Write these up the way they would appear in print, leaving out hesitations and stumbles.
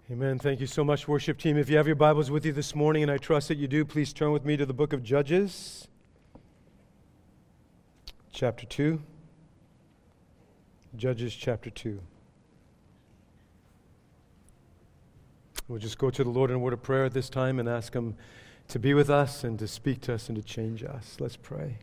Amen. Thank you so much, worship team. If you have your Bibles with you this morning, and I trust that you do, please turn with me to the book of Judges, chapter 2. Judges chapter 2. We'll just go to the Lord in a word of prayer at this time and ask Him to be with us and to speak to us and to change us. Let's pray.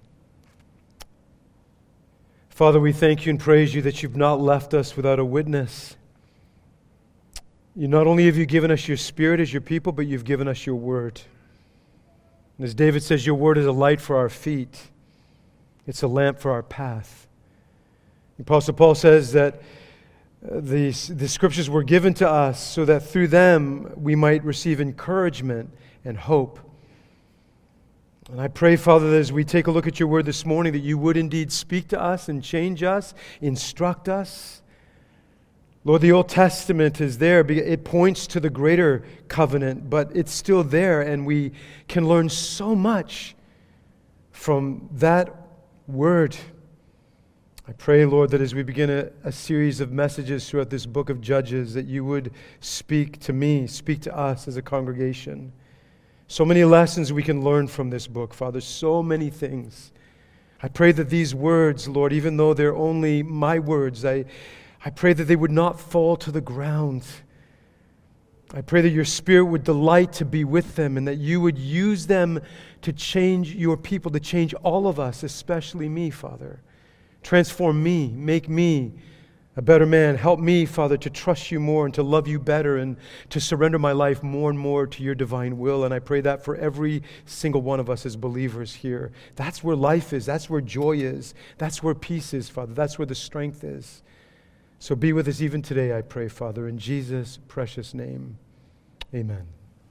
Father, we thank you and praise you that you've not left us without a witness. You not only have you given us your Spirit as your people, but you've given us your word. And as David says, your word is a light for our feet. It's a lamp for our path. The Apostle Paul says that the scriptures were given to us so that through them we might receive encouragement and hope. And I pray, Father, that as we take a look at your word this morning, that you would indeed speak to us and change us, instruct us. Lord, the Old Testament is there. It points to the greater covenant, but it's still there, and we can learn so much from that word. I pray, Lord, that as we begin a series of messages throughout this book of Judges, that you would speak to me, speak to us as a congregation. So many lessons we can learn from this book, Father, so many things. I pray that these words, Lord, even though they're only my words, I pray that they would not fall to the ground. I pray that your Spirit would delight to be with them and that you would use them to change your people, to change all of us, especially me, Father. Transform me, make me a better man. Help me, Father, to trust you more and to love you better and to surrender my life more and more to your divine will. And I pray that for every single one of us as believers here. That's where life is. That's where joy is. That's where peace is, Father. That's where the strength is. So be with us even today, I pray, Father, in Jesus' precious name. Amen.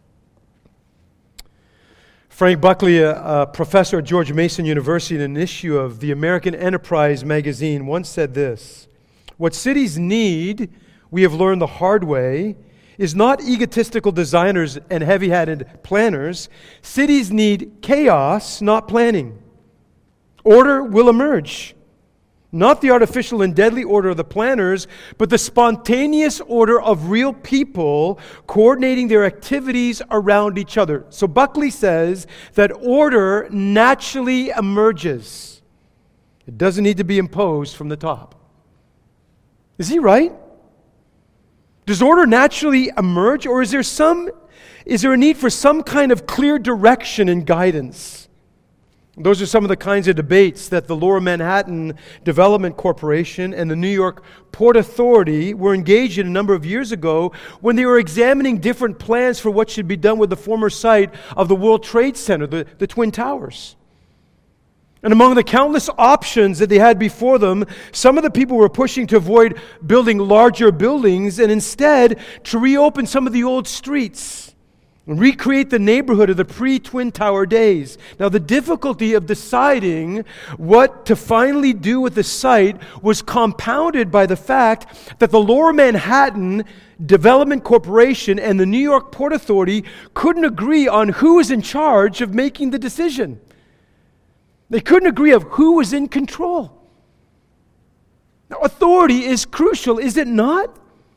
Frank Buckley, a professor at George Mason University, in an issue of the American Enterprise magazine, once said this: "What cities need, we have learned the hard way, is not egotistical designers and heavy-handed planners. Cities need chaos, not planning. Order will emerge. Not the artificial and deadly order of the planners, but the spontaneous order of real people coordinating their activities around each other." So Buckley says that order naturally emerges. It doesn't need to be imposed from the top. Is he right? Does order naturally emerge, or is there a need for some kind of clear direction and guidance? Those are some of the kinds of debates that the Lower Manhattan Development Corporation and the New York Port Authority were engaged in a number of years ago when they were examining different plans for what should be done with the former site of the World Trade Center, the Twin Towers. And among the countless options that they had before them, some of the people were pushing to avoid building larger buildings and instead to reopen some of the old streets and recreate the neighborhood of the pre-Twin Tower days. Now, the difficulty of deciding what to finally do with the site was compounded by the fact that the Lower Manhattan Development Corporation and the New York Port Authority couldn't agree on who was in charge of making the decision. They couldn't agree on who was in control. Now, authority is crucial, is it not?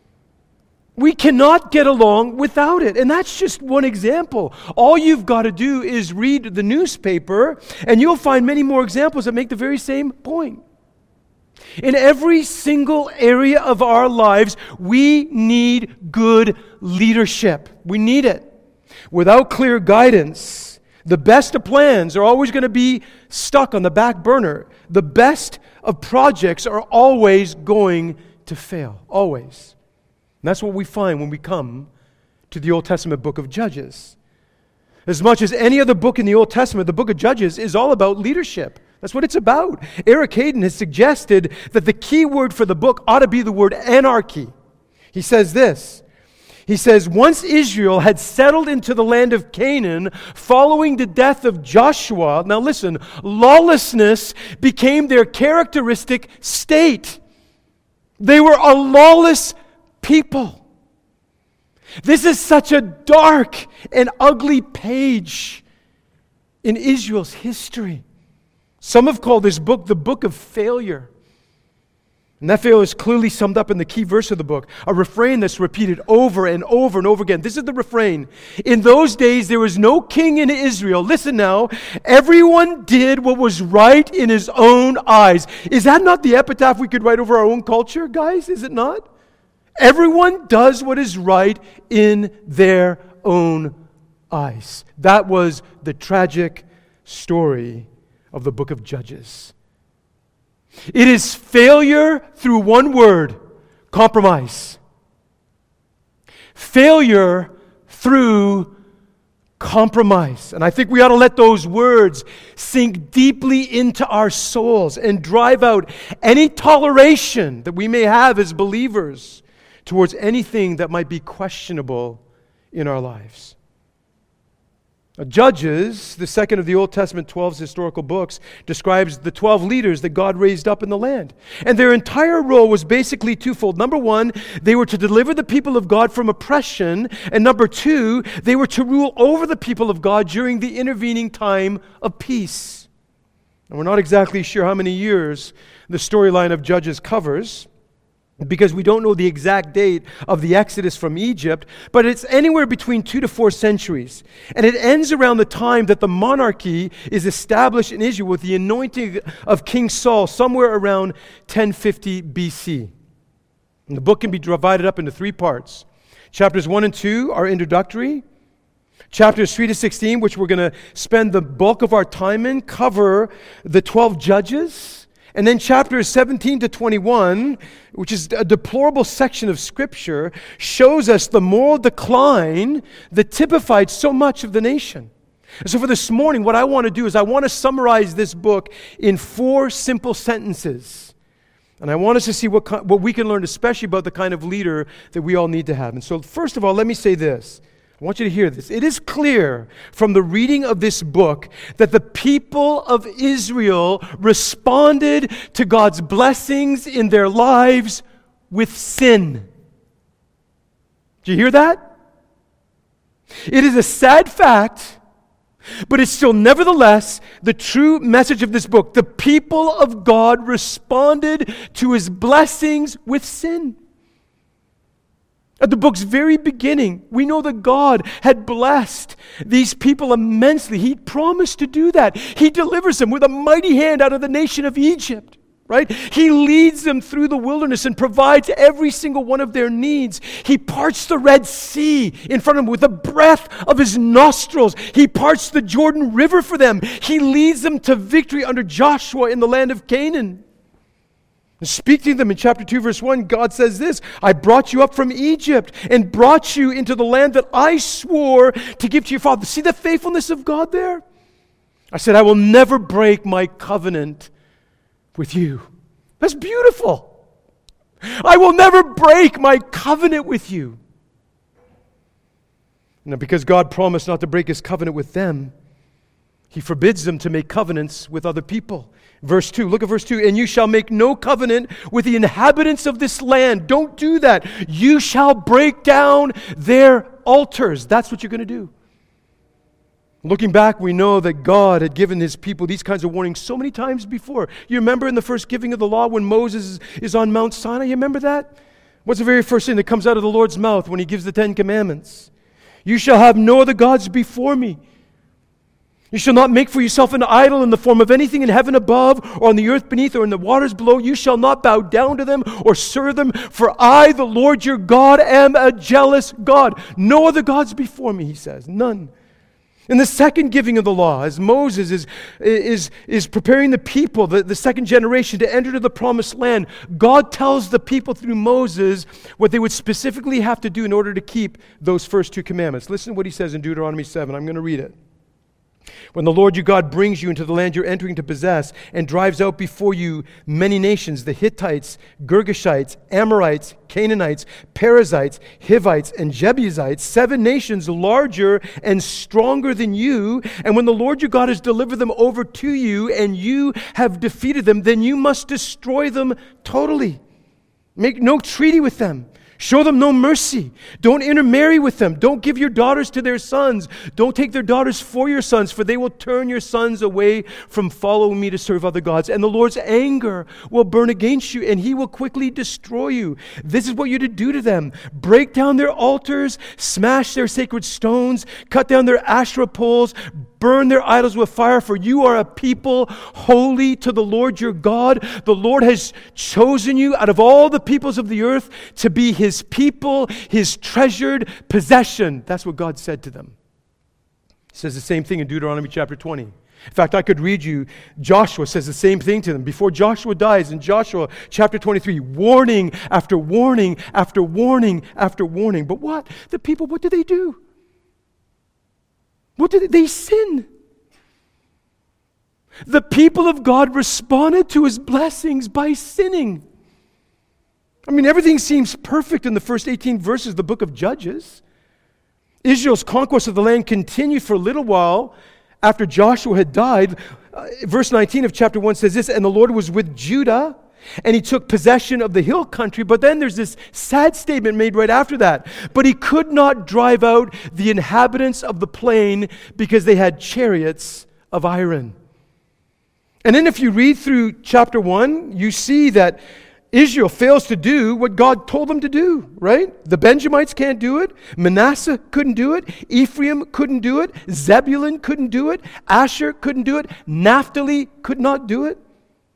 We cannot get along without it. And that's just one example. All you've got to do is read the newspaper, and you'll find many more examples that make the very same point. In every single area of our lives, we need good leadership. We need it. Without clear guidance, the best of plans are always going to be stuck on the back burner. The best of projects are always going to fail. Always. And that's what we find when we come to the Old Testament book of Judges. As much as any other book in the Old Testament, the book of Judges is all about leadership. That's what it's about. Eric Hayden has suggested that the key word for the book ought to be the word anarchy. He says this. He says, once Israel had settled into the land of Canaan following the death of Joshua, now listen, lawlessness became their characteristic state. They were a lawless people. This is such a dark and ugly page in Israel's history. Some have called this book the book of failure. Nepheo is clearly summed up in the key verse of the book, a refrain that's repeated over and over and over again. This is the refrain. In those days, there was no king in Israel. Listen now. Everyone did what was right in his own eyes. Is that not the epitaph we could write over our own culture, guys? Is it not? Everyone does what is right in their own eyes. That was the tragic story of the book of Judges. It is failure through one word, compromise. Failure through compromise. And I think we ought to let those words sink deeply into our souls and drive out any toleration that we may have as believers towards anything that might be questionable in our lives. Judges, the second of the Old Testament 12 historical books, describes the 12 leaders that God raised up in the land. And their entire role was basically twofold. Number one, they were to deliver the people of God from oppression. And number two, they were to rule over the people of God during the intervening time of peace. And we're not exactly sure how many years the storyline of Judges covers, because we don't know the exact date of the Exodus from Egypt, but it's anywhere between 2 to 4 centuries. And it ends around the time that the monarchy is established in Israel with the anointing of King Saul, somewhere around 1050 BC. And the book can be divided up into 3 parts. Chapters 1 and 2 are introductory. Chapters 3 to 16, which we're going to spend the bulk of our time in, cover the 12 judges. And then chapters 17 to 21, which is a deplorable section of Scripture, shows us the moral decline that typified so much of the nation. And so for this morning, what I want to do is I want to summarize this book in 4 simple sentences. And I want us to see what we can learn, especially about the kind of leader that we all need to have. And so first of all, let me say this. I want you to hear this. It is clear from the reading of this book that the people of Israel responded to God's blessings in their lives with sin. Do you hear that? It is a sad fact, but it's still nevertheless the true message of this book. The people of God responded to His blessings with sin. At the book's very beginning, we know that God had blessed these people immensely. He promised to do that. He delivers them with a mighty hand out of the nation of Egypt, right? He leads them through the wilderness and provides every single one of their needs. He parts the Red Sea in front of them with the breath of His nostrils. He parts the Jordan River for them. He leads them to victory under Joshua in the land of Canaan. Speaking to them in chapter 2, verse 1, God says this, I brought you up from Egypt and brought you into the land that I swore to give to your father. See the faithfulness of God there? I said, I will never break my covenant with you. That's beautiful. I will never break my covenant with you. Now, because God promised not to break His covenant with them, He forbids them to make covenants with other people. Verse 2, look at verse 2. And you shall make no covenant with the inhabitants of this land. Don't do that. You shall break down their altars. That's what you're going to do. Looking back, we know that God had given His people these kinds of warnings so many times before. You remember in the first giving of the law when Moses is on Mount Sinai? You remember that? What's the very first thing that comes out of the Lord's mouth when He gives the 10 Commandments? You shall have no other gods before me. You shall not make for yourself an idol in the form of anything in heaven above, or on the earth beneath, or in the waters below. You shall not bow down to them or serve them, for I, the Lord your God, am a jealous God. No other gods before me, He says. None. In the second giving of the law, as Moses is preparing the people, the second generation, to enter to the promised land, God tells the people through Moses what they would specifically have to do in order to keep those first 2 commandments. Listen to what He says in Deuteronomy 7. I'm going to read it. When the Lord your God brings you into the land you're entering to possess and drives out before you many nations, the Hittites, Girgashites, Amorites, Canaanites, Perizzites, Hivites, and Jebusites, 7 nations larger and stronger than you, and when the Lord your God has delivered them over to you and you have defeated them, then you must destroy them totally. Make no treaty with them. Show them no mercy. Don't intermarry with them. Don't give your daughters to their sons. Don't take their daughters for your sons, for they will turn your sons away from following me to serve other gods. And the Lord's anger will burn against you, and he will quickly destroy you. This is what you're to do to them. Break down their altars, smash their sacred stones, cut down their Asherah poles, burn their idols with fire, for you are a people holy to the Lord your God. The Lord has chosen you out of all the peoples of the earth to be his people, his treasured possession. That's what God said to them. He says the same thing in Deuteronomy chapter 20. In fact, I could read you, Joshua says the same thing to them. Before Joshua dies in Joshua chapter 23, warning after warning after warning after warning. But what? The people, what did they do? What did they sin? The people of God responded to his blessings by sinning. I mean, everything seems perfect in the first 18 verses of the book of Judges. Israel's conquest of the land continued for a little while after Joshua had died. Verse 19 of chapter 1 says this, and the Lord was with Judah, and he took possession of the hill country. But then there's this sad statement made right after that. But he could not drive out the inhabitants of the plain because they had chariots of iron. And then if you read through chapter 1, you see that Israel fails to do what God told them to do, right? The Benjamites can't do it. Manasseh couldn't do it. Ephraim couldn't do it. Zebulun couldn't do it. Asher couldn't do it. Naphtali could not do it.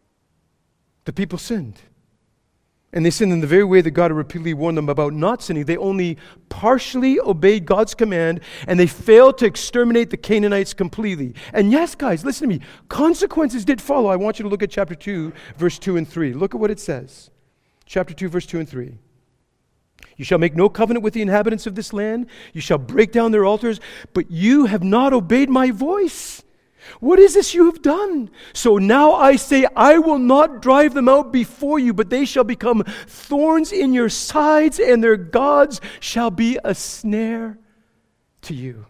The people sinned. And they sinned in the very way that God had repeatedly warned them about not sinning. They only partially obeyed God's command, and they failed to exterminate the Canaanites completely. And yes, guys, listen to me. Consequences did follow. I want you to look at chapter 2, verse 2 and 3. Look at what it says. Chapter 2, verse 2 and 3. You shall make no covenant with the inhabitants of this land. You shall break down their altars, but you have not obeyed my voice. What is this you have done? So now I say, I will not drive them out before you, but they shall become thorns in your sides, and their gods shall be a snare to you.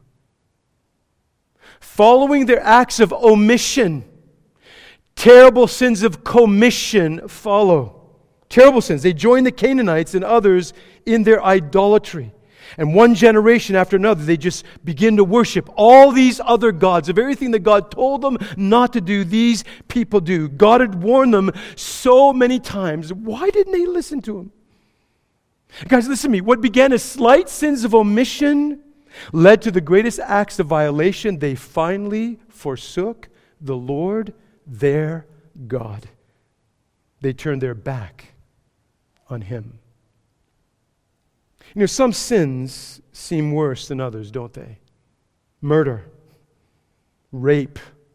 Following their acts of omission, terrible sins of commission follow. Terrible sins. They join the Canaanites and others in their idolatry. And one generation after another, they just begin to worship all these other gods. Of everything that God told them not to do, these people do. God had warned them so many times. Why didn't they listen to him? Guys, listen to me. What began as slight sins of omission led to the greatest acts of violation. They finally forsook the Lord, their God. They turned their back on him. You know, some sins seem worse than others, don't they? Murder, rape,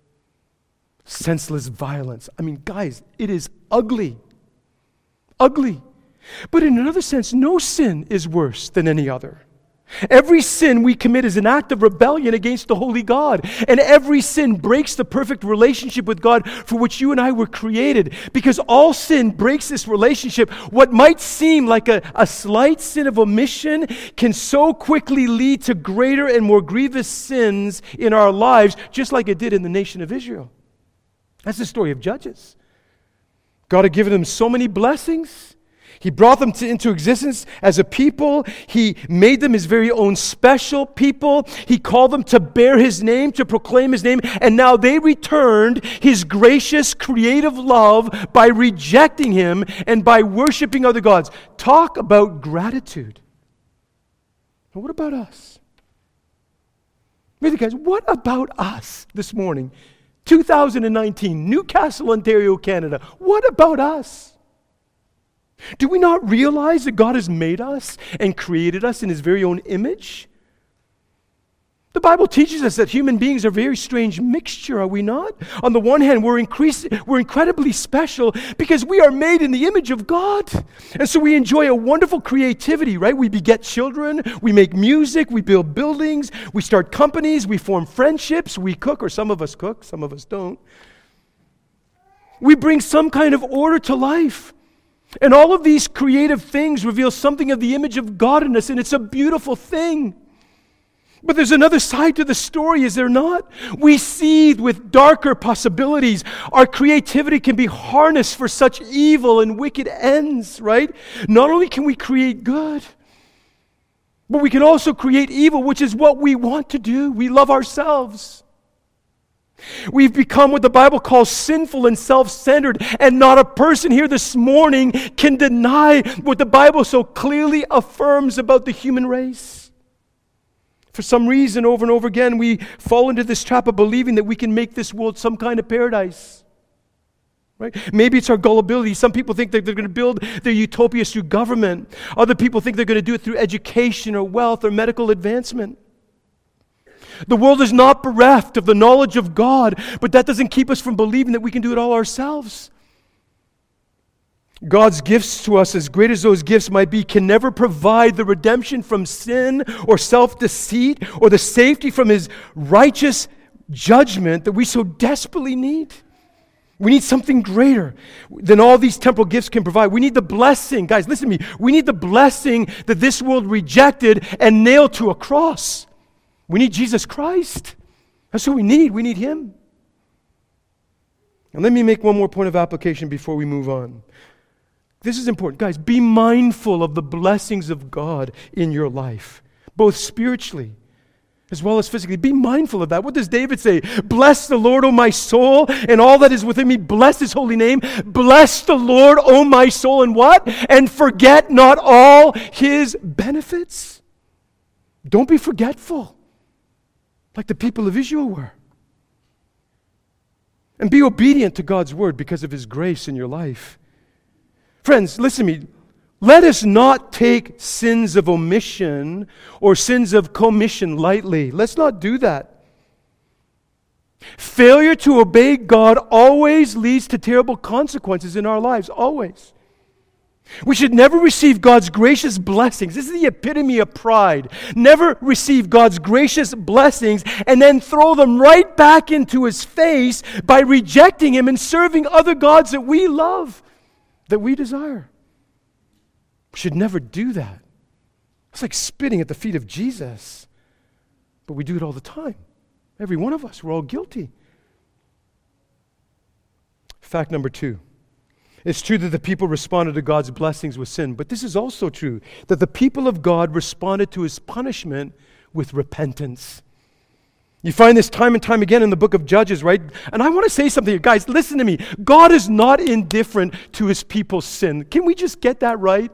senseless violence. I mean, guys, it is ugly. Ugly. But in another sense, no sin is worse than any other. Every sin we commit is an act of rebellion against the holy God. And every sin breaks the perfect relationship with God for which you and I were created. Because all sin breaks this relationship. What might seem like a slight sin of omission can so quickly lead to greater and more grievous sins in our lives, just like it did in the nation of Israel. That's the story of Judges. God had given them so many blessings. He brought them into existence as a people. He made them his very own special people. He called them to bear his name, to proclaim his name. And now they returned his gracious, creative love by rejecting him and by worshiping other gods. Talk about gratitude. And what about us? Really, guys, what about us this morning? 2019, Newcastle, Ontario, Canada. What about us? Do we not realize that God has made us and created us in his very own image? The Bible teaches us that human beings are a very strange mixture, are we not? On the one hand, we're incredibly special because we are made in the image of God. And so we enjoy a wonderful creativity, right? We beget children, we make music, we build buildings, we start companies, we form friendships, we cook, or some of us cook, some of us don't. We bring some kind of order to life. And all of these creative things reveal something of the image of God in us, and it's a beautiful thing. But there's another side to the story, is there not? We seethe with darker possibilities. Our creativity can be harnessed for such evil and wicked ends, right? Not only can we create good, but we can also create evil, which is what we want to do. We love ourselves. We've become what the Bible calls sinful and self-centered, and not a person here this morning can deny what the Bible so clearly affirms about the human race. For some reason, over and over again, we fall into this trap of believing that we can make this world some kind of paradise. Right? Maybe it's our gullibility. Some people think that they're going to build their utopias through government. Other people think they're going to do it through education or wealth or medical advancement. The world is not bereft of the knowledge of God, but that doesn't keep us from believing that we can do it all ourselves. God's gifts to us, as great as those gifts might be, can never provide the redemption from sin or self-deceit or the safety from His righteous judgment that we so desperately need. We need something greater than all these temporal gifts can provide. We need the blessing. Guys, listen to me. We need the blessing that this world rejected and nailed to a cross. We need Jesus Christ. That's what we need. We need Him. And let me make one more point of application before we move on. This is important. Guys, be mindful of the blessings of God in your life, both spiritually as well as physically. Be mindful of that. What does David say? Bless the Lord, O my soul, and all that is within me. Bless His holy name. Bless the Lord, O my soul, and what? And forget not all His benefits. Don't be forgetful like the people of Israel were. And be obedient to God's word because of His grace in your life. Friends, listen to me. Let us not take sins of omission or sins of commission lightly. Let's not do that. Failure to obey God always leads to terrible consequences in our lives, always. We should never receive God's gracious blessings. This is the epitome of pride. Never receive God's gracious blessings and then throw them right back into His face by rejecting Him and serving other gods that we love, that we desire. We should never do that. It's like spitting at the feet of Jesus. But we do it all the time. Every one of us, we're all guilty. Fact number 2. It's true that the people responded to God's blessings with sin, but this is also true, that the people of God responded to His punishment with repentance. You find this time and time again in the book of Judges, right? And I want to say something here. Guys, listen to me. God is not indifferent to His people's sin. Can we just get that right?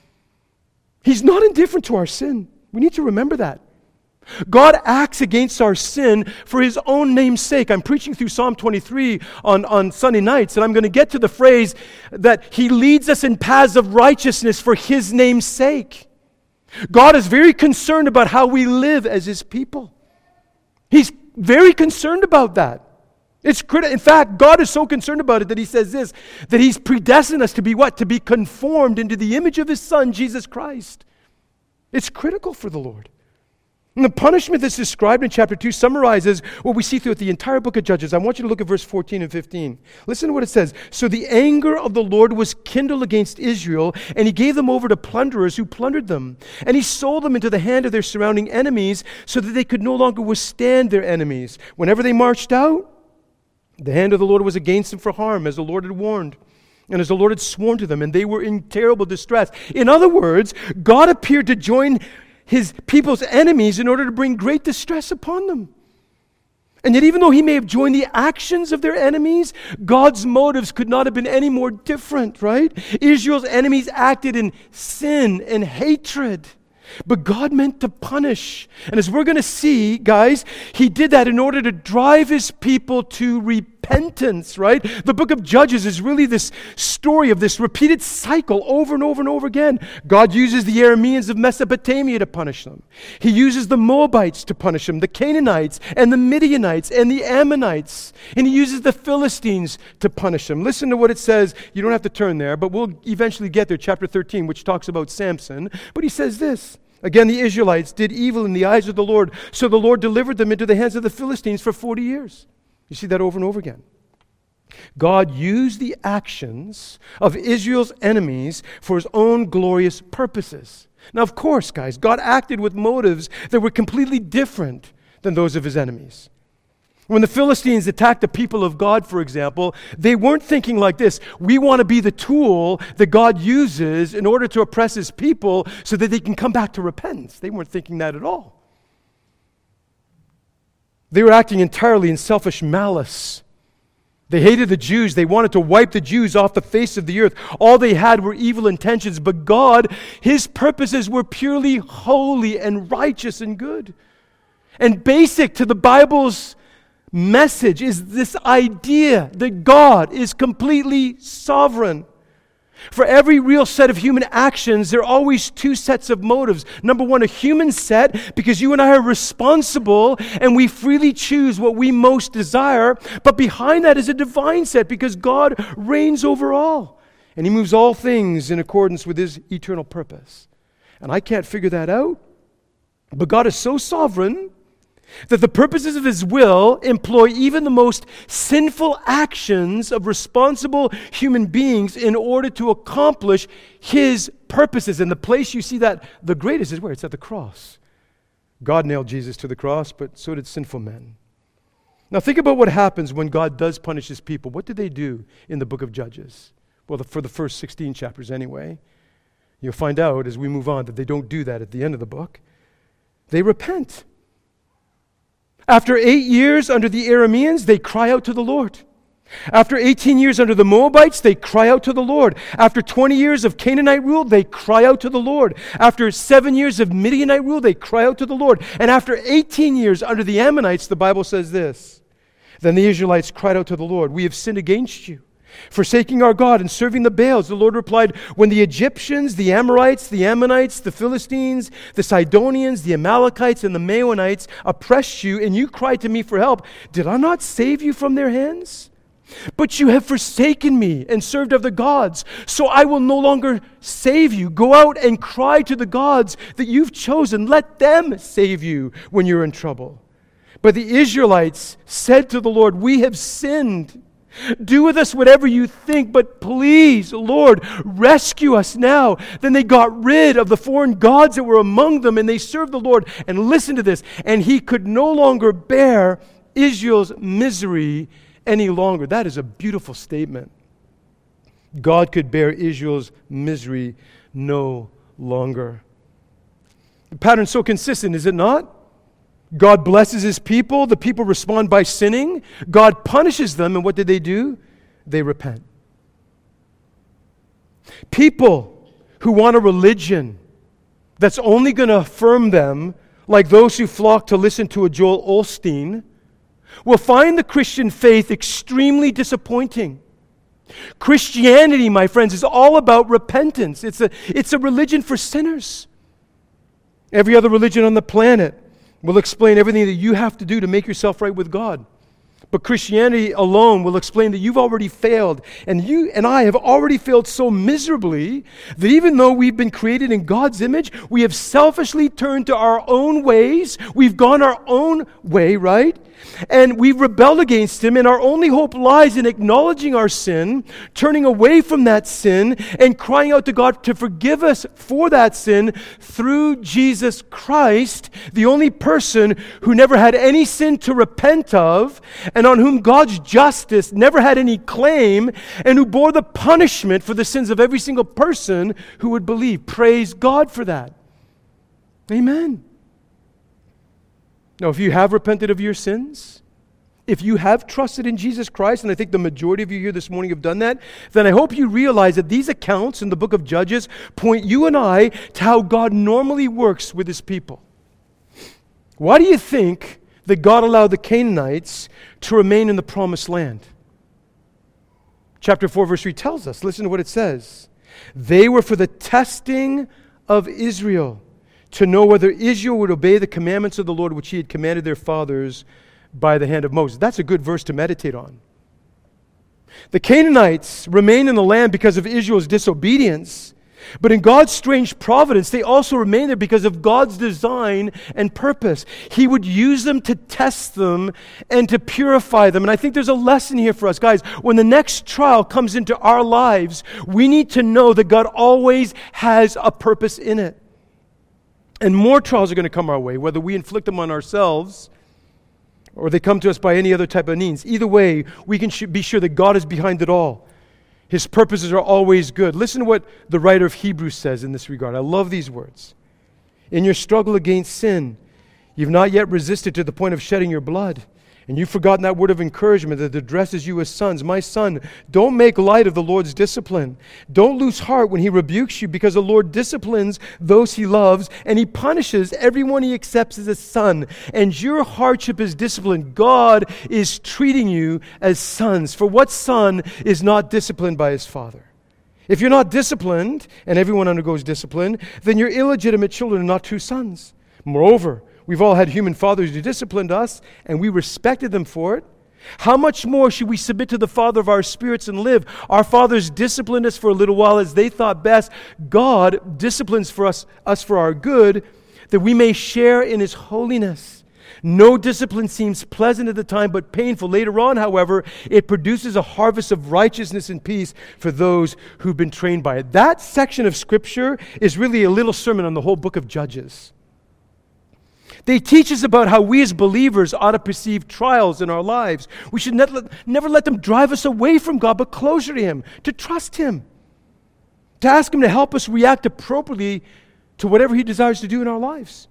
He's not indifferent to our sin. We need to remember that. God acts against our sin for His own name's sake. I'm preaching through Psalm 23 on Sunday nights, and I'm going to get to the phrase that He leads us in paths of righteousness for His name's sake. God is very concerned about how we live as His people. He's very concerned about that. It's critical. In fact, God is so concerned about it that He says this, that He's predestined us to be what? To be conformed into the image of His Son, Jesus Christ. It's critical for the Lord. And the punishment that's described in chapter 2 summarizes what we see throughout the entire book of Judges. I want you to look at verse 14 and 15. Listen to what it says. So the anger of the Lord was kindled against Israel, and He gave them over to plunderers who plundered them. And He sold them into the hand of their surrounding enemies so that they could no longer withstand their enemies. Whenever they marched out, the hand of the Lord was against them for harm, as the Lord had warned. And as the Lord had sworn to them, and they were in terrible distress. In other words, God appeared to join His people's enemies in order to bring great distress upon them. And yet even though He may have joined the actions of their enemies, God's motives could not have been any more different, right? Israel's enemies acted in sin and hatred. But God meant to punish. And as we're going to see, guys, He did that in order to drive His people to repentance, right? The book of Judges is really this story of this repeated cycle over and over and over again. God uses the Arameans of Mesopotamia to punish them. He uses the Moabites to punish them, the Canaanites and the Midianites and the Ammonites. And He uses the Philistines to punish them. Listen to what it says. You don't have to turn there, but we'll eventually get there, chapter 13, which talks about Samson. But he says this. Again, the Israelites did evil in the eyes of the Lord, so the Lord delivered them into the hands of the Philistines for 40 years. You see that over and over again. God used the actions of Israel's enemies for his own glorious purposes. Now, of course, guys, God acted with motives that were completely different than those of his enemies. When the Philistines attacked the people of God, for example, they weren't thinking like this: we want to be the tool that God uses in order to oppress his people so that they can come back to repentance. They weren't thinking that at all. They were acting entirely in selfish malice. They hated the Jews. They wanted to wipe the Jews off the face of the earth. All they had were evil intentions. But God, his purposes were purely holy and righteous and good. And basic to the Bible's message is this idea that God is completely sovereign. For every real set of human actions, there are always two sets of motives. Number one, a human set, because you and I are responsible and we freely choose what we most desire. But behind that is a divine set, because God reigns over all. And he moves all things in accordance with his eternal purpose. And I can't figure that out. But God is so sovereign that the purposes of his will employ even the most sinful actions of responsible human beings in order to accomplish his purposes. And the place you see that the greatest is where? It's at the cross. God nailed Jesus to the cross, but so did sinful men. Now think about what happens when God does punish his people. What did they do in the book of Judges? Well, for the first 16 chapters anyway. You'll find out as we move on that they don't do that at the end of the book. They repent. After 8 years under the Arameans, they cry out to the Lord. After 18 years under the Moabites, they cry out to the Lord. After 20 years of Canaanite rule, they cry out to the Lord. After 7 years of Midianite rule, they cry out to the Lord. And after 18 years under the Ammonites, the Bible says this: then the Israelites cried out to the Lord, "We have sinned against you, forsaking our God and serving the Baals." The Lord replied, "When the Egyptians, the Amorites, the Ammonites, the Philistines, the Sidonians, the Amalekites, and the Maonites oppressed you, and you cried to me for help, did I not save you from their hands? But you have forsaken me and served other gods, so I will no longer save you. Go out and cry to the gods that you've chosen. Let them save you when you're in trouble." But the Israelites said to the Lord, "We have sinned. Do with us whatever you think, but please, Lord, rescue us now." Then they got rid of the foreign gods that were among them, and they served the Lord. And listen to this: and he could no longer bear Israel's misery any longer. That is a beautiful statement. God could bear Israel's misery no longer. The pattern's so consistent, is it not? God blesses his people. The people respond by sinning. God punishes them, and what did they do? They repent. People who want a religion that's only going to affirm them, like those who flock to listen to a Joel Osteen, will find the Christian faith extremely disappointing. Christianity, my friends, is all about repentance. It's a religion for sinners. Every other religion on the planet will explain everything that you have to do to make yourself right with God. But Christianity alone will explain that you've already failed. And you and I have already failed so miserably that even though we've been created in God's image, we have selfishly turned to our own ways. We've gone our own way, right? And we've rebelled against him, and our only hope lies in acknowledging our sin, turning away from that sin, and crying out to God to forgive us for that sin through Jesus Christ, the only person who never had any sin to repent of, and on whom God's justice never had any claim, and who bore the punishment for the sins of every single person who would believe. Praise God for that. Amen. Now, if you have repented of your sins, if you have trusted in Jesus Christ, and I think the majority of you here this morning have done that, then I hope you realize that these accounts in the book of Judges point you and I to how God normally works with his people. Why do you think that God allowed the Canaanites to remain in the promised land? Chapter 4, verse 3 tells us. Listen to what it says. They were for the testing of Israel, to know whether Israel would obey the commandments of the Lord which he had commanded their fathers by the hand of Moses. That's a good verse to meditate on. The Canaanites remain in the land because of Israel's disobedience, But in God's strange providence, they also remain there because of God's design and purpose. He would use them to test them and to purify them. And I think there's a lesson here for us, guys. When the next trial comes into our lives, we need to know that God always has a purpose in it. And more trials are going to come our way, whether we inflict them on ourselves or they come to us by any other type of means. Either way, we can be sure that God is behind it all. His purposes are always good. Listen to what the writer of Hebrews says in this regard. I love these words. In your struggle against sin, you've not yet resisted to the point of shedding your blood. And you've forgotten that word of encouragement that addresses you as sons. My son, don't make light of the Lord's discipline. Don't lose heart when He rebukes you, because the Lord disciplines those He loves, and He punishes everyone He accepts as a son. And your hardship is discipline. God is treating you as sons. For what son is not disciplined by his father? If you're not disciplined, and everyone undergoes discipline, then your illegitimate children are not true sons. Moreover, we've all had human fathers who disciplined us, and we respected them for it. How much more should we submit to the Father of our spirits and live? Our fathers disciplined us for a little while as they thought best. God disciplines for us for our good, that we may share in His holiness. No discipline seems pleasant at the time, but painful. Later on, however, it produces a harvest of righteousness and peace for those who've been trained by it. That section of Scripture is really a little sermon on the whole book of Judges. They teach us about how we as believers ought to perceive trials in our lives. We should never let them drive us away from God, but closer to Him, to trust Him, to ask Him to help us react appropriately to whatever He desires to do in our lives.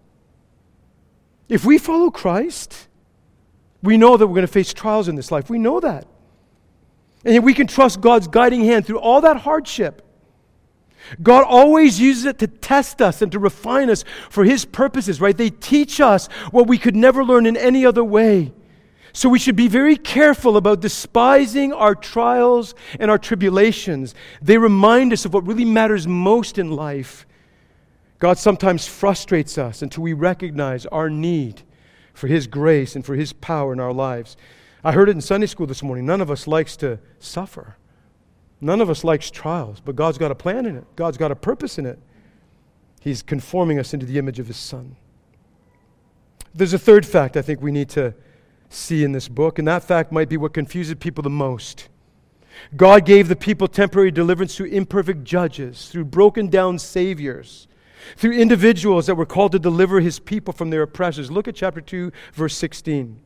If we follow Christ, we know that we're going to face trials in this life. We know that. And yet we can trust God's guiding hand through all that hardship. God always uses it to test us and to refine us for His purposes, right? They teach us what we could never learn in any other way. So we should be very careful about despising our trials and our tribulations. They remind us of what really matters most in life. God sometimes frustrates us until we recognize our need for His grace and for His power in our lives. I heard it in Sunday school this morning. None of us likes to suffer. None of us likes trials, but God's got a plan in it. God's got a purpose in it. He's conforming us into the image of His Son. There's a third fact I think we need to see in this book, and that fact might be what confuses people the most. God gave the people temporary deliverance through imperfect judges, through broken down saviors, through individuals that were called to deliver His people from their oppressors. Look at chapter 2, verse 16.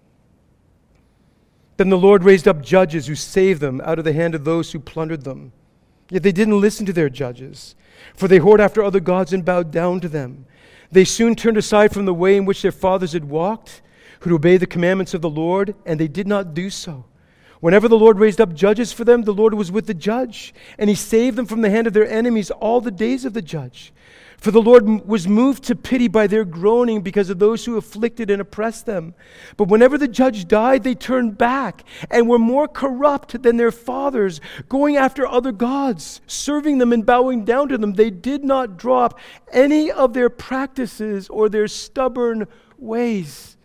Then the Lord raised up judges who saved them out of the hand of those who plundered them. Yet they didn't listen to their judges, for they whored after other gods and bowed down to them. They soon turned aside from the way in which their fathers had walked, who'd obey the commandments of the Lord, and they did not do so. Whenever the Lord raised up judges for them, the Lord was with the judge, and He saved them from the hand of their enemies all the days of the judge. For the Lord was moved to pity by their groaning because of those who afflicted and oppressed them. But whenever the judge died, they turned back and were more corrupt than their fathers, going after other gods, serving them and bowing down to them. They did not drop any of their practices or their stubborn ways.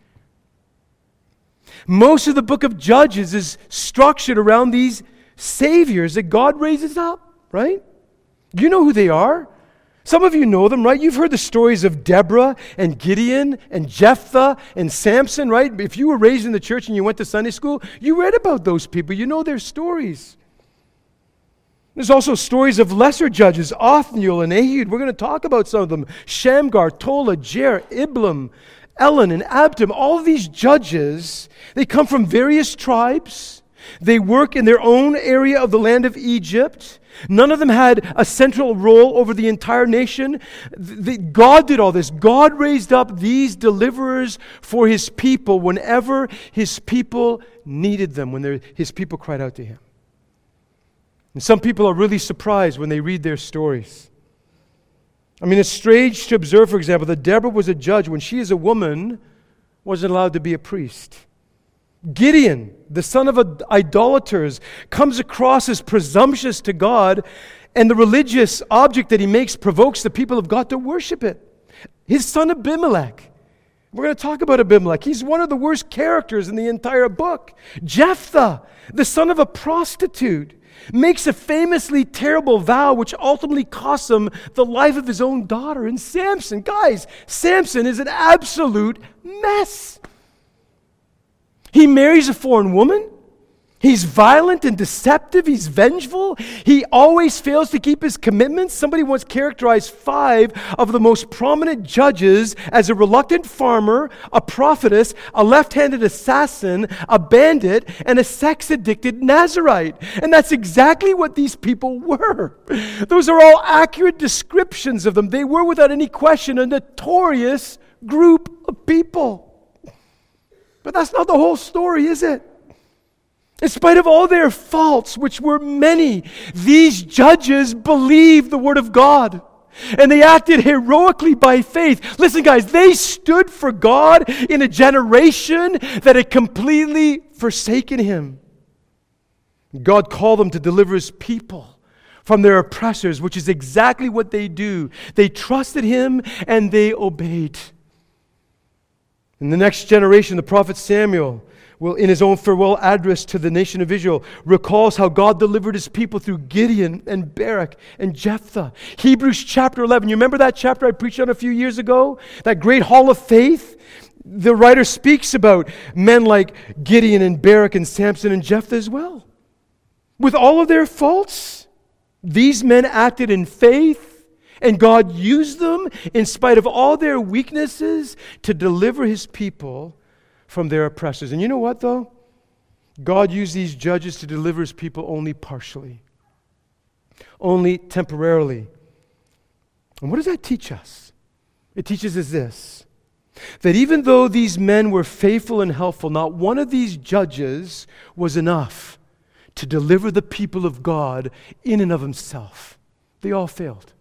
Most of the book of Judges is structured around these saviors that God raises up, right? You know who they are. Some of you know them, right? You've heard the stories of Deborah and Gideon and Jephthah and Samson, right? If you were raised in the church and you went to Sunday school, you read about those people. You know their stories. There's also stories of lesser judges, Othniel and Ehud. We're going to talk about some of them. Shamgar, Tola, Jer, Iblam, Elon, and Abdon. All of these judges, they come from various tribes. They work in their own area of the land of Egypt. None of them had a central role over the entire nation. God did all this. God raised up these deliverers for His people whenever His people needed them, when His people cried out to Him. And some people are really surprised when they read their stories. I mean, it's strange to observe, for example, that Deborah was a judge when she, as a woman, wasn't allowed to be a priest. Gideon, the son of idolaters, comes across as presumptuous to God, and the religious object that he makes provokes the people of God to worship it. His son Abimelech. We're going to talk about Abimelech. He's one of the worst characters in the entire book. Jephthah, the son of a prostitute. makes a famously terrible vow which ultimately costs him the life of his own daughter. And Samson, guys, Samson is an absolute mess. He marries a foreign woman. He's violent and deceptive. He's vengeful. He always fails to keep his commitments. Somebody once characterized 5 of the most prominent judges as a reluctant farmer, a prophetess, a left-handed assassin, a bandit, and a sex-addicted Nazarite. And that's exactly what these people were. Those are all accurate descriptions of them. They were, without any question, a notorious group of people. But that's not the whole story, is it? In spite of all their faults, which were many, these judges believed the word of God. And they acted heroically by faith. Listen, guys, they stood for God in a generation that had completely forsaken him. God called them to deliver his people from their oppressors, which is exactly what they do. They trusted him and they obeyed. In the next generation, the prophet Samuel will, in his own farewell address to the nation of Israel, recalls how God delivered his people through Gideon and Barak and Jephthah. Hebrews chapter 11. You remember that chapter I preached on a few years ago? That great hall of faith? The writer speaks about men like Gideon and Barak and Samson and Jephthah as well. With all of their faults, these men acted in faith, and God used them, in spite of all their weaknesses, to deliver his people from their oppressors. And you know what, though? God used these judges to deliver his people only partially, only temporarily. And what does that teach us? It teaches us this, that even though these men were faithful and helpful, not one of these judges was enough to deliver the people of God in and of himself. They all failed.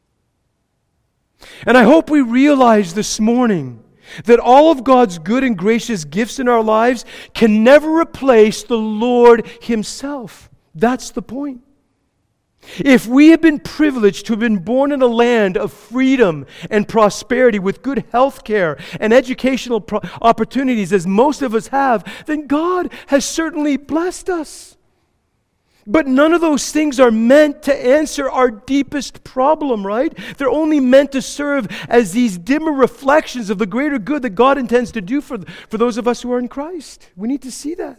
And I hope we realize this morning that all of God's good and gracious gifts in our lives can never replace the Lord himself. That's the point. If we have been privileged to have been born in a land of freedom and prosperity with good health care and educational opportunities, as most of us have, then God has certainly blessed us. But none of those things are meant to answer our deepest problem, right? They're only meant to serve as these dimmer reflections of the greater good that God intends to do for those of us who are in Christ. We need to see that.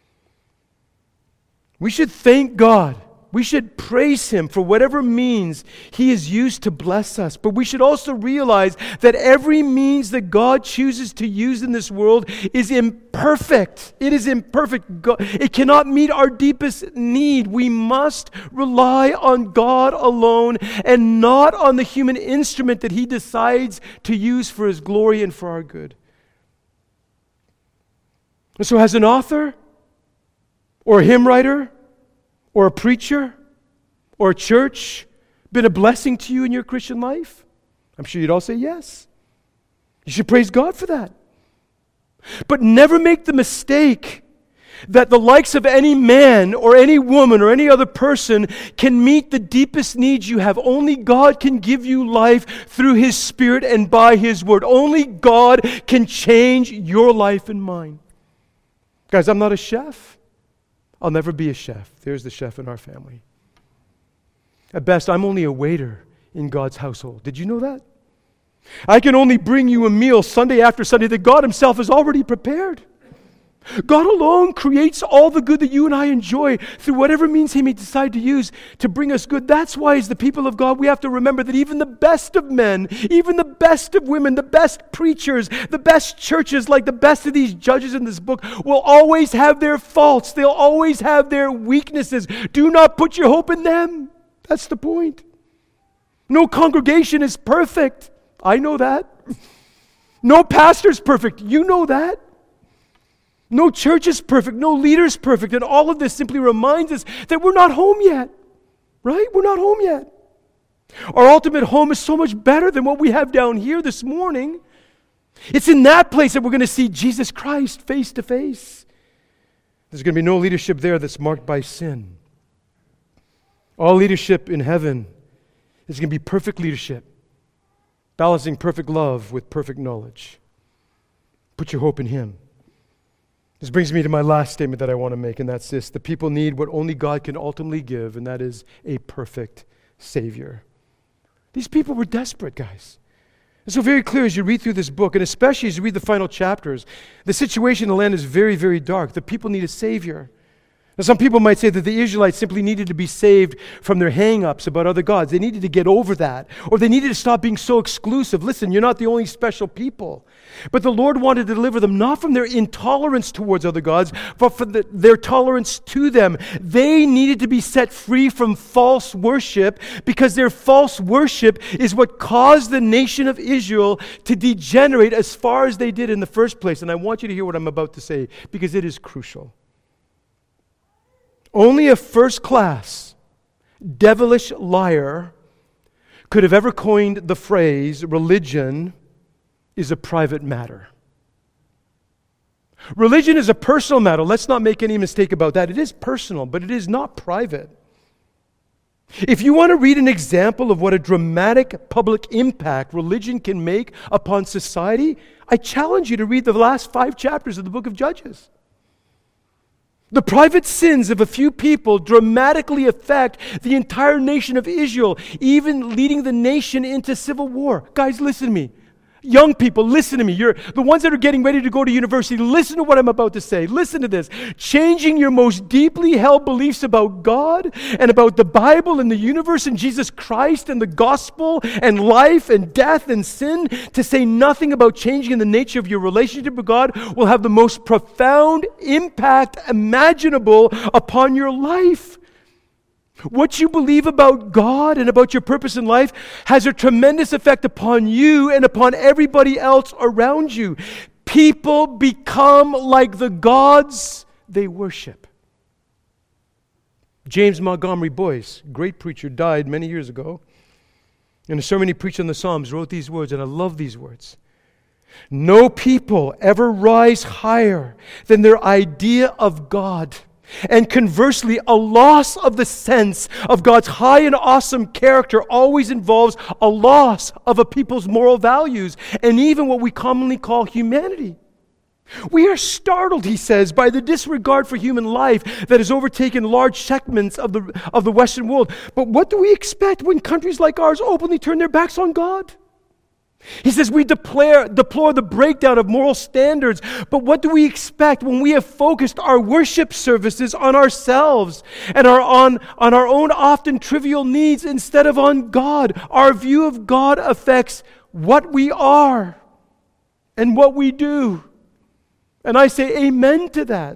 We should thank God. We should praise him for whatever means he has used to bless us. But we should also realize that every means that God chooses to use in this world is imperfect. It is imperfect. It cannot meet our deepest need. We must rely on God alone and not on the human instrument that he decides to use for his glory and for our good. And so as an author or a hymn writer, or a preacher, or a church, been a blessing to you in your Christian life? I'm sure you'd all say yes. You should praise God for that. But never make the mistake that the likes of any man or any woman or any other person can meet the deepest needs you have. Only God can give you life through his Spirit and by his word. Only God can change your life and mine. Guys, I'm not a chef. I'll never be a chef. There's the chef in our family. At best, I'm only a waiter in God's household. Did you know that? I can only bring you a meal Sunday after Sunday that God himself has already prepared. God alone creates all the good that you and I enjoy through whatever means he may decide to use to bring us good. That's why, as the people of God, we have to remember that even the best of men, even the best of women, the best preachers, the best churches, like the best of these judges in this book, will always have their faults. They'll always have their weaknesses. Do not put your hope in them. That's the point. No congregation is perfect. I know that. No pastor's perfect. You know that. No church is perfect. No leader is perfect. And all of this simply reminds us that we're not home yet. Right? We're not home yet. Our ultimate home is so much better than what we have down here this morning. It's in that place that we're going to see Jesus Christ face to face. There's going to be no leadership there that's marked by sin. All leadership in heaven is going to be perfect leadership, balancing perfect love with perfect knowledge. Put your hope in him. This brings me to my last statement that I want to make, and that's this. The people need what only God can ultimately give, and that is a perfect Savior. These people were desperate, guys. It's so very clear as you read through this book, and especially as you read the final chapters, the situation in the land is very, very dark. The people need a Savior. Now, some people might say that the Israelites simply needed to be saved from their hang-ups about other gods. They needed to get over that, or they needed to stop being so exclusive. Listen, you're not the only special people. But the Lord wanted to deliver them not from their intolerance towards other gods, but from their tolerance to them. They needed to be set free from false worship, because their false worship is what caused the nation of Israel to degenerate as far as they did in the first place. And I want you to hear what I'm about to say, because it is crucial. Only a first-class, devilish liar could have ever coined the phrase, religion is a private matter. Religion is a personal matter. Let's not make any mistake about that. It is personal, but it is not private. If you want to read an example of what a dramatic public impact religion can make upon society, I challenge you to read the last 5 chapters of the book of Judges. The private sins of a few people dramatically affect the entire nation of Israel, even leading the nation into civil war. Guys, listen to me. Young people, listen to me. You're the ones that are getting ready to go to university. Listen to what I'm about to say. Listen to this. Changing your most deeply held beliefs about God and about the Bible and the universe and Jesus Christ and the gospel and life and death and sin, to say nothing about changing the nature of your relationship with God, will have the most profound impact imaginable upon your life. What you believe about God and about your purpose in life has a tremendous effect upon you and upon everybody else around you. People become like the gods they worship. James Montgomery Boyce, great preacher, died many years ago. In a sermon he preached on the Psalms, wrote these words, and I love these words. No people ever rise higher than their idea of God. And conversely, a loss of the sense of God's high and awesome character always involves a loss of a people's moral values and even what we commonly call humanity. We are startled, he says, by the disregard for human life that has overtaken large segments of the Western world. But what do we expect when countries like ours openly turn their backs on God? He says we deplore the breakdown of moral standards, but what do we expect when we have focused our worship services on ourselves and on our own often trivial needs instead of on God? Our view of God affects what we are and what we do. And I say amen to that.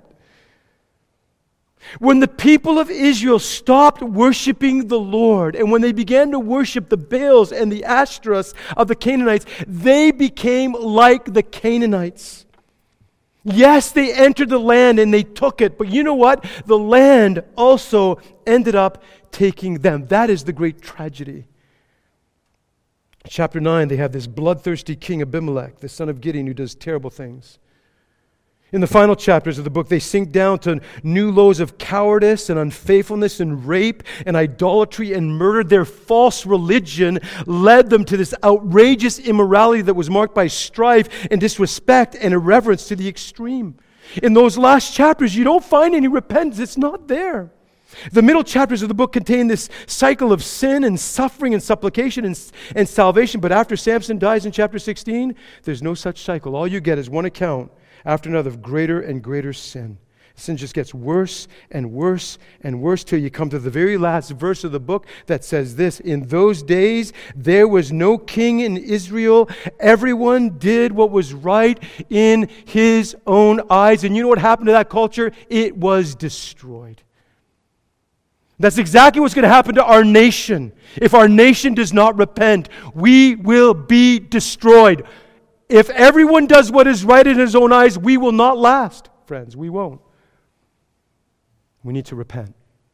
When the people of Israel stopped worshiping the Lord, and when they began to worship the Baals and the Ashtoreths of the Canaanites, they became like the Canaanites. Yes, they entered the land and they took it, but you know what? The land also ended up taking them. That is the great tragedy. Chapter 9, they have this bloodthirsty king Abimelech, the son of Gideon, who does terrible things. In the final chapters of the book, they sink down to new lows of cowardice and unfaithfulness and rape and idolatry and murder. Their false religion led them to this outrageous immorality that was marked by strife and disrespect and irreverence to the extreme. In those last chapters, you don't find any repentance. It's not there. The middle chapters of the book contain this cycle of sin and suffering and supplication and salvation. But after Samson dies in chapter 16, there's no such cycle. All you get is one account after another of greater and greater sin. Sin just gets worse and worse and worse till you come to the very last verse of the book that says this: in those days there was no king in Israel. Everyone did what was right in his own eyes. And you know what happened to that culture? It was destroyed. That's exactly what's going to happen to our nation. If our nation does not repent, we will be destroyed. If everyone does what is right in his own eyes, we will not last, friends. We won't. We need to repent.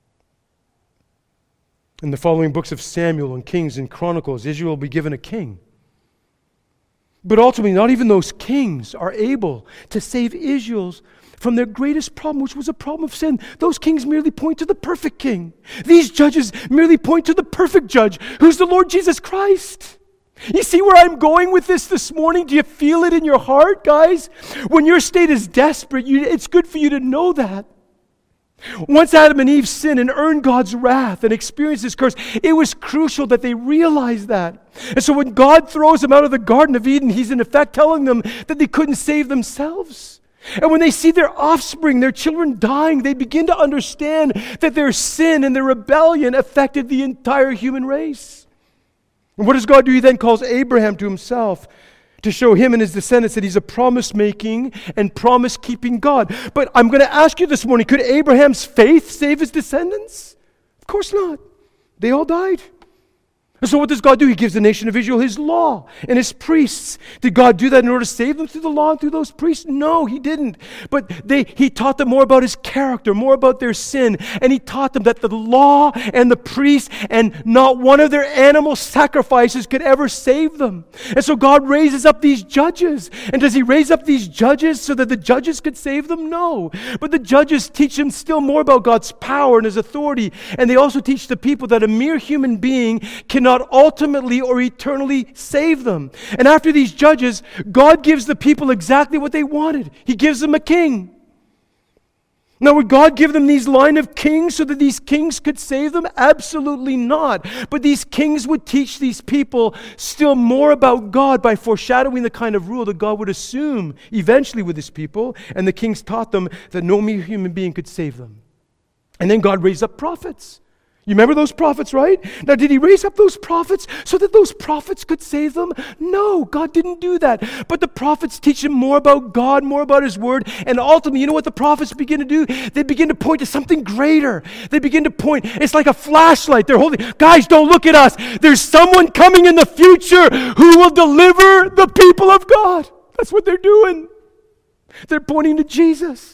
In the following books of Samuel and Kings and Chronicles, Israel will be given a king. But ultimately, not even those kings are able to save Israel from their greatest problem, which was a problem of sin. Those kings merely point to the perfect king. These judges merely point to the perfect judge, who's the Lord Jesus Christ. You see where I'm going with this morning? Do you feel it in your heart, guys? When your state is desperate, it's good for you to know that. Once Adam and Eve sinned and earned God's wrath and experienced His curse, it was crucial that they realize that. And so when God throws them out of the Garden of Eden, He's in effect telling them that they couldn't save themselves. And when they see their offspring, their children dying, they begin to understand that their sin and their rebellion affected the entire human race. And what does God do? He then calls Abraham to Himself to show him and his descendants that He's a promise-making and promise-keeping God. But I'm going to ask you this morning, could Abraham's faith save his descendants? Of course not. They all died. And so what does God do? He gives the nation of Israel His law and His priests. Did God do that in order to save them through the law and through those priests? No, He didn't. But He taught them more about His character, more about their sin. And He taught them that the law and the priests and not one of their animal sacrifices could ever save them. And so God raises up these judges. And does He raise up these judges so that the judges could save them? No. But the judges teach them still more about God's power and His authority. And they also teach the people that a mere human being cannot ultimately or eternally save them. And after these judges, God gives the people exactly what they wanted. He gives them a king. Now, would God give them these line of kings so that these kings could save them? Absolutely not. But these kings would teach these people still more about God by foreshadowing the kind of rule that God would assume eventually with His people. And the kings taught them that no mere human being could save them. And then God raised up prophets. You remember those prophets, right? Now, did He raise up those prophets so that those prophets could save them? No, God didn't do that. But the prophets teach them more about God, more about His Word, and ultimately, you know what the prophets begin to do? They begin to point to something greater. They begin to point. It's like a flashlight. They're holding, guys, don't look at us. There's someone coming in the future who will deliver the people of God. That's what they're doing. They're pointing to Jesus.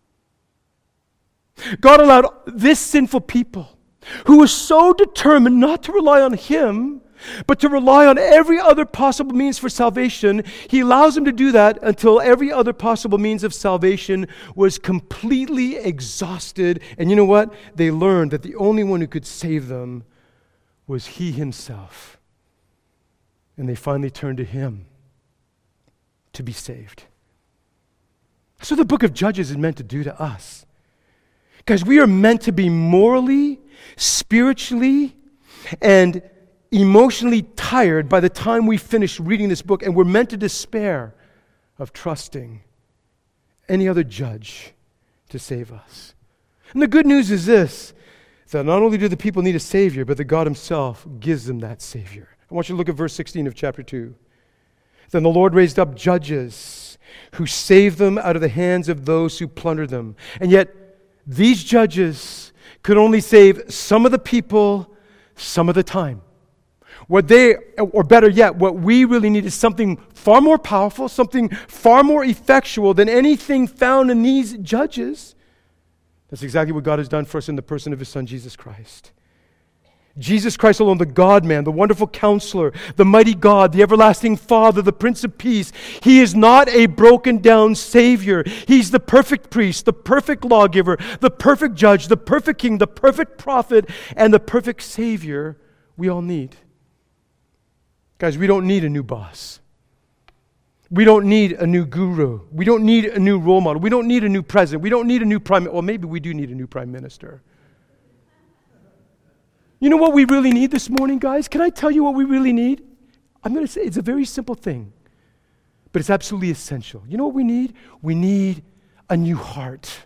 God allowed this sinful people, who was so determined not to rely on Him, but to rely on every other possible means for salvation, He allows them to do that until every other possible means of salvation was completely exhausted. And you know what? They learned that the only one who could save them was He Himself. And they finally turned to Him to be saved. That's what the book of Judges is meant to do to us. Guys, we are meant to be morally, spiritually, and emotionally tired by the time we finish reading this book, and we're meant to despair of trusting any other judge to save us. And the good news is this, that not only do the people need a Savior, but that God Himself gives them that Savior. I want you to look at verse 16 of chapter 2. Then the Lord raised up judges who saved them out of the hands of those who plundered them. And yet, these judges could only save some of the people, some of the time. Or better yet, what we really need is something far more powerful, something far more effectual than anything found in these judges. That's exactly what God has done for us in the person of His Son, Jesus Christ. Jesus Christ alone, the God-man, the wonderful Counselor, the mighty God, the everlasting Father, the Prince of Peace. He is not a broken-down Savior. He's the perfect priest, the perfect lawgiver, the perfect judge, the perfect king, the perfect prophet, and the perfect Savior we all need. Guys, we don't need a new boss. We don't need a new guru. We don't need a new role model. We don't need a new president. We don't need a new well, maybe we do need a new prime minister. You know what we really need this morning, guys? Can I tell you what we really need? I'm going to say it's a very simple thing, but it's absolutely essential. You know what we need? We need a new heart.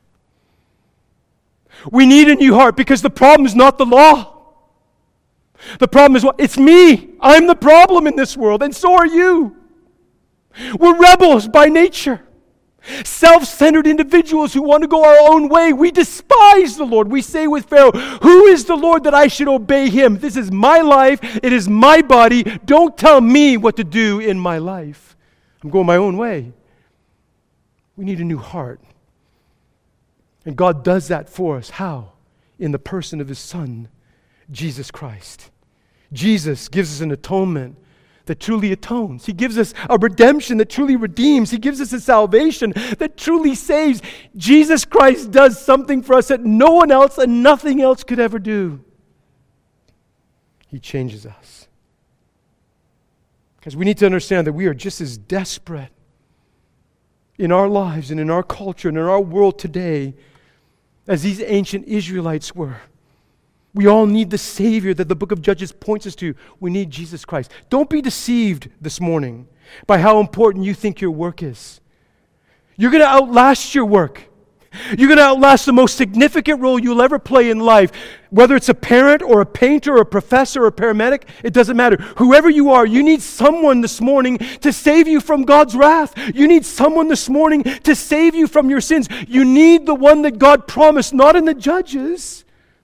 We need a new heart because the problem is not the law. The problem is what? It's me. I'm the problem in this world, and so are you. We're rebels by nature. Self-centered individuals who want to go our own way. We despise the Lord. We say with Pharaoh, who is the Lord that I should obey Him? This is my life. It is my body. Don't tell me what to do in my life. I'm going my own way. We need a new heart. And God does that for us. How? In the person of His Son, Jesus Christ. Jesus gives us an atonement that truly atones. He gives us a redemption that truly redeems. He gives us a salvation that truly saves. Jesus Christ does something for us that no one else and nothing else could ever do. He changes us. Because we need to understand that we are just as desperate in our lives and in our culture and in our world today as these ancient Israelites were. We all need the Savior that the book of Judges points us to. We need Jesus Christ. Don't be deceived this morning by how important you think your work is. You're going to outlast your work. You're going to outlast the most significant role you'll ever play in life. Whether it's a parent or a painter or a professor or a paramedic, it doesn't matter. Whoever you are, you need someone this morning to save you from God's wrath. You need someone this morning to save you from your sins. You need the one that God promised, not in the judges,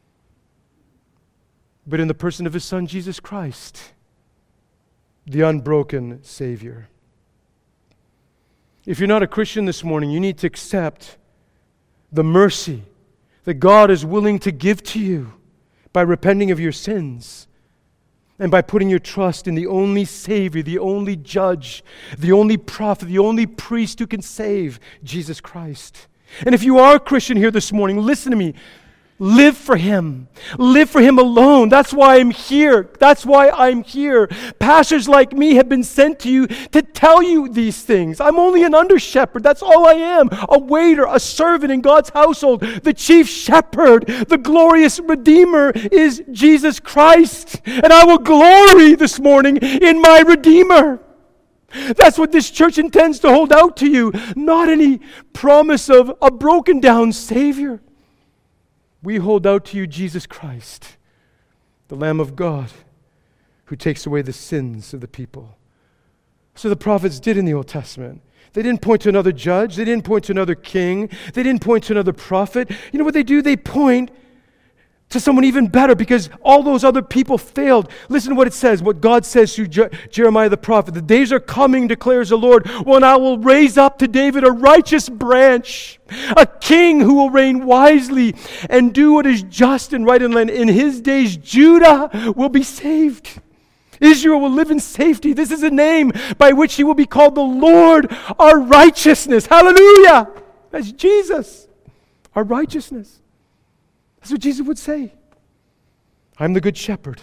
but in the person of His Son, Jesus Christ, the unbroken Savior. If you're not a Christian this morning, you need to accept the mercy that God is willing to give to you by repenting of your sins and by putting your trust in the only Savior, the only Judge, the only prophet, the only priest who can save, Jesus Christ. And if you are a Christian here this morning, listen to me. Live for Him. Live for Him alone. That's why I'm here. That's why I'm here. Pastors like me have been sent to you to tell you these things. I'm only an under-shepherd. That's all I am. A waiter, a servant in God's household. The chief shepherd, the glorious Redeemer is Jesus Christ. And I will glory this morning in my Redeemer. That's what this church intends to hold out to you. Not any promise of a broken down Savior. We hold out to you Jesus Christ, the Lamb of God, who takes away the sins of the people. So the prophets did in the Old Testament. They didn't point to another judge. They didn't point to another king. They didn't point to another prophet. You know what they do? They point to someone even better because all those other people failed. Listen to what it says, what God says through Jeremiah the prophet. The days are coming, declares the Lord, when I will raise up to David a righteous branch, a king who will reign wisely and do what is just and right in the land. In his days, Judah will be saved. Israel will live in safety. This is a name by which he will be called the Lord, our righteousness. Hallelujah! That's Jesus, our righteousness. That's what Jesus would say. I'm the good shepherd.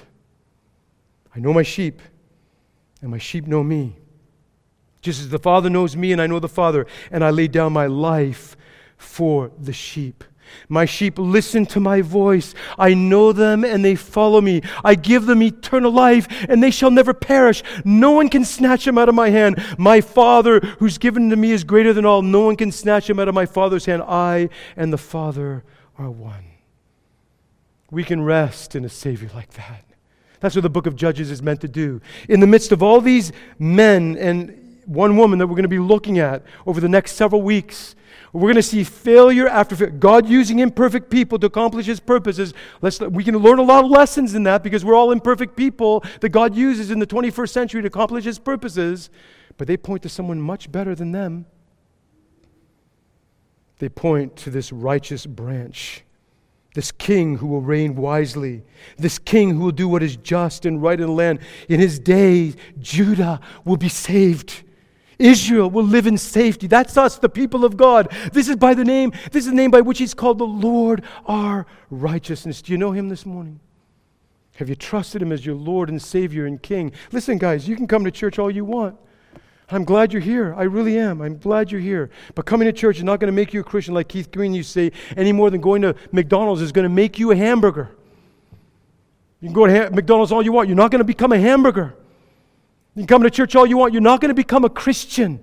I know my sheep, and my sheep know me. Just as the Father knows me, and I know the Father, and I lay down my life for the sheep. My sheep listen to my voice. I know them, and they follow me. I give them eternal life, and they shall never perish. No one can snatch them out of my hand. My Father, who's given to me, is greater than all. No one can snatch them out of my Father's hand. I and the Father are one. We can rest in a Savior like that. That's what the book of Judges is meant to do. In the midst of all these men and one woman that we're going to be looking at over the next several weeks, we're going to see failure after failure. God using imperfect people to accomplish His purposes. We can learn a lot of lessons in that because we're all imperfect people that God uses in the 21st century to accomplish His purposes. But they point to someone much better than them. They point to this righteous branch. This king who will reign wisely. This king who will do what is just and right in the land. In his days, Judah will be saved. Israel will live in safety. That's us, the people of God. This is the name by which He's called the Lord, our righteousness. Do you know Him this morning? Have you trusted Him as your Lord and Savior and King? Listen, guys, you can come to church all you want. I'm glad you're here. I really am. I'm glad you're here. But coming to church is not going to make you a Christian like Keith Green used to say, any more than going to McDonald's is going to make you a hamburger. You can go to McDonald's all you want. You're not going to become a hamburger. You can come to church all you want. You're not going to become a Christian.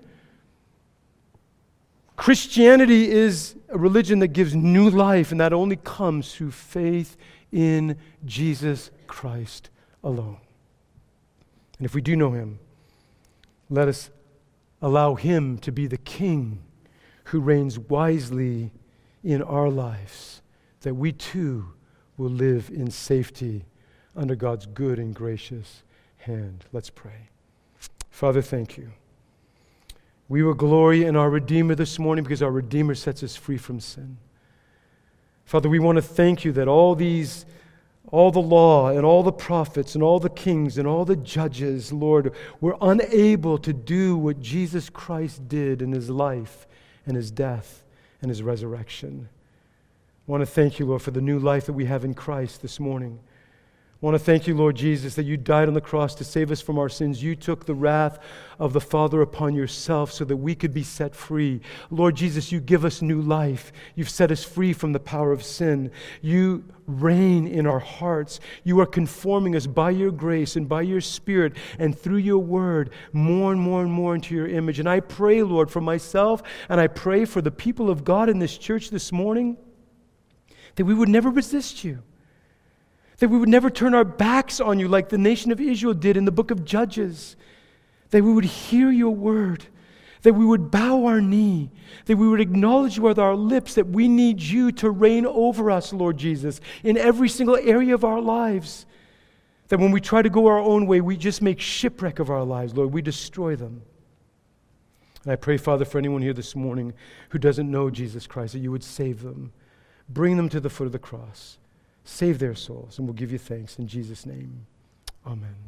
Christianity is a religion that gives new life, and that only comes through faith in Jesus Christ alone. And if we do know Him, let us allow Him to be the King who reigns wisely in our lives, that we too will live in safety under God's good and gracious hand. Let's pray. Father, thank You. We will glory in our Redeemer this morning because our Redeemer sets us free from sin. Father, we want to thank You that all the law and all the prophets and all the kings and all the judges, Lord, were unable to do what Jesus Christ did in His life and His death and His resurrection. I want to thank You, Lord, for the new life that we have in Christ this morning. I want to thank you, Lord Jesus, that you died on the cross to save us from our sins. You took the wrath of the Father upon yourself so that we could be set free. Lord Jesus, you give us new life. You've set us free from the power of sin. You reign in our hearts. You are conforming us by your grace and by your Spirit and through your word more and more and more into your image. And I pray, Lord, for myself, and I pray for the people of God in this church this morning, that we would never resist you. That we would never turn our backs on you like the nation of Israel did in the book of Judges. That we would hear your word. That we would bow our knee. That we would acknowledge with our lips that we need you to reign over us, Lord Jesus, in every single area of our lives. That when we try to go our own way, we just make shipwreck of our lives, Lord. We destroy them. And I pray, Father, for anyone here this morning who doesn't know Jesus Christ, that you would save them. Bring them to the foot of the cross. Save their souls, and we'll give you thanks in Jesus' name. Amen.